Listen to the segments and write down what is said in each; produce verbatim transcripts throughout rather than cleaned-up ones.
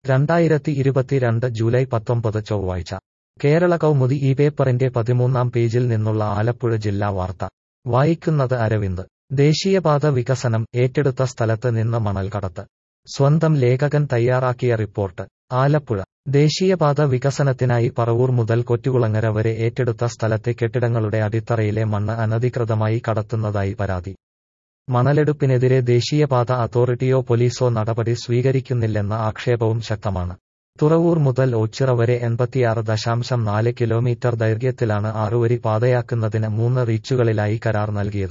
രണ്ടായിരത്തി ഇരുപത്തിരണ്ട് ജൂലൈ പത്തൊമ്പത് ചൊവ്വാഴ്ച കേരള കൗമുദി ഈ പേപ്പറിന്റെ പതിമൂന്നാം പേജിൽ നിന്നുള്ള ആലപ്പുഴ ജില്ലാ വാർത്ത വായിക്കുന്നത് അരവിന്ദ്. ദേശീയപാത വികസനം ഏറ്റെടുത്ത സ്ഥലത്ത് നിന്ന് മണൽ കടത്ത്. സ്വന്തം ലേഖകൻ തയ്യാറാക്കിയ റിപ്പോർട്ട്. ആലപ്പുഴ. ദേശീയപാത വികസനത്തിനായി പറവൂർ മുതൽ കൊറ്റുകുളങ്ങര വരെ ഏറ്റെടുത്ത സ്ഥലത്തെ കെട്ടിടങ്ങളുടെ അടിത്തറയിലെ മണ്ണ് അനധികൃതമായി കടത്തുന്നതായി പരാതി. മണലെടുപ്പിനെതിരെ ദേശീയപാത അതോറിറ്റിയോ പോലീസോ നടപടി സ്വീകരിക്കുന്നില്ലെന്ന ആക്ഷേപവും ശക്തമാണ്. തുറവൂർ മുതൽ ഓച്ചിറ വരെ എൺപത്തിയാറ് ദശാംശം നാല് കിലോമീറ്റർ ദൈർഘ്യത്തിലാണ് ആറുവരി പാതയാക്കുന്നതിന് മൂന്ന് റീച്ചുകളിലായി കരാർ നൽകിയത്.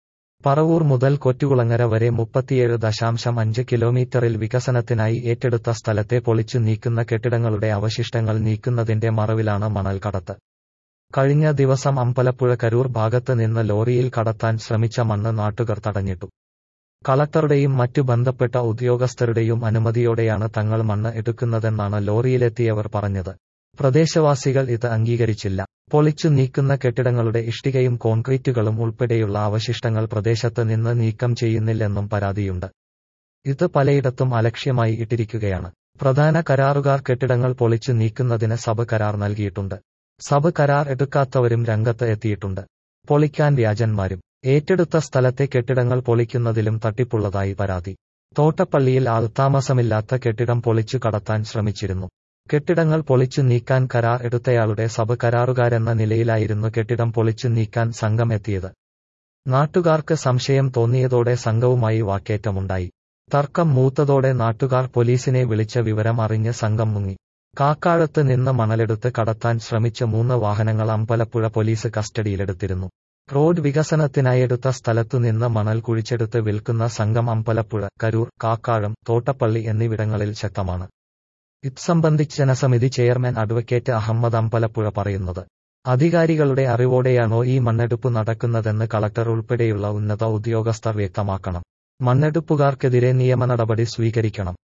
പറവൂർ മുതൽ കൊറ്റുകുളങ്ങര വരെ മുപ്പത്തിയേഴ് ദശാംശം അഞ്ച് കിലോമീറ്ററിൽ വികസനത്തിനായി ഏറ്റെടുത്ത സ്ഥലത്തെ പൊളിച്ചു നീക്കുന്ന കെട്ടിടങ്ങളുടെ അവശിഷ്ടങ്ങൾ നീക്കുന്നതിന്റെ മറവിലാണ് മണൽ കടത്ത്. കഴിഞ്ഞ ദിവസം അമ്പലപ്പുഴ കരൂർ ഭാഗത്ത് നിന്ന് ലോറിയിൽ കടത്താൻ ശ്രമിച്ച മണ്ണ് നാട്ടുകാർ തടഞ്ഞിട്ടു. കളക്ടറുടെയും മറ്റു ബന്ധപ്പെട്ട ഉദ്യോഗസ്ഥരുടെയും അനുമതിയോടെയാണ് തങ്ങൾ മണ്ണ് എടുക്കുന്നതെന്നാണ് ലോറിയിലെത്തിയവർ പറഞ്ഞത്. പ്രദേശവാസികൾ ഇത് അംഗീകരിച്ചില്ല. പൊളിച്ചു നീക്കുന്ന കെട്ടിടങ്ങളുടെ ഇഷ്ടികയും കോൺക്രീറ്റുകളും ഉൾപ്പെടെയുള്ള അവശിഷ്ടങ്ങൾ പ്രദേശത്ത് നിന്ന് നീക്കം ചെയ്യുന്നില്ലെന്നും പരാതിയുണ്ട്. ഇത് പലയിടത്തും അലക്ഷ്യമായി ഇട്ടിരിക്കുകയാണ്. പ്രധാന കരാറുകാർ കെട്ടിടങ്ങൾ പൊളിച്ചു നീക്കുന്നതിന് സബ് കരാർ നൽകിയിട്ടുണ്ട്. സബ് കരാർ എടുക്കാത്തവരും രംഗത്ത് എത്തിയിട്ടുണ്ട്. പൊളിക്കാൻ വ്യാജന്മാരും. ഏറ്റെടുത്ത സ്ഥലത്തെ കെട്ടിടങ്ങൾ പൊളിക്കുന്നതിലും തട്ടിപ്പുള്ളതായി പരാതി. തോട്ടപ്പള്ളിയിൽ ആൾത്താമസമില്ലാത്ത കെട്ടിടം പൊളിച്ചു കടത്താൻ ശ്രമിച്ചിരുന്നു. കെട്ടിടങ്ങൾ പൊളിച്ചു നീക്കാൻ കരാർ എടുത്തയാളുടെ സബ് കരാറുകാരെന്ന നിലയിലായിരുന്നു കെട്ടിടം പൊളിച്ചു നീക്കാൻ സംഘം എത്തിയത്. നാട്ടുകാർക്ക് സംശയം തോന്നിയതോടെ സംഘവുമായി വാക്കേറ്റമുണ്ടായി. തർക്കം മൂത്തതോടെ നാട്ടുകാർ പോലീസിനെ വിളിച്ച വിവരം അറിഞ്ഞ് സംഘം മുങ്ങി. കാക്കാഴത്ത് നിന്ന് മണലെടുത്ത് കടത്താൻ ശ്രമിച്ച മൂന്ന് വാഹനങ്ങൾ അമ്പലപ്പുഴ പോലീസ് കസ്റ്റഡിയിലെടുത്തിരുന്നു. റോഡ് വികസനത്തിനായെടുത്ത സ്ഥലത്തുനിന്ന് മണൽ കുഴിച്ചെടുത്ത് വിൽക്കുന്ന സംഘം അമ്പലപ്പുഴ, കരൂർ, കാക്കാഴം, തോട്ടപ്പള്ളി എന്നിവിടങ്ങളിൽ ശക്തമാണ്. ഇത് സംബന്ധിച്ച് ജനസമിതി ചെയർമാൻ അഡ്വക്കേറ്റ് അഹമ്മദ് അമ്പലപ്പുഴ പറയുന്നത്. അധികാരികളുടെ അറിവോടെയാണോ ഈ മണ്ണെടുപ്പ് നടക്കുന്നതെന്ന് കളക്ടർ ഉൾപ്പെടെയുള്ള ഉന്നത ഉദ്യോഗസ്ഥർ വ്യക്തമാക്കണം. മണ്ണെടുപ്പുകാർക്കെതിരെ നിയമ നടപടി സ്വീകരിക്കണം.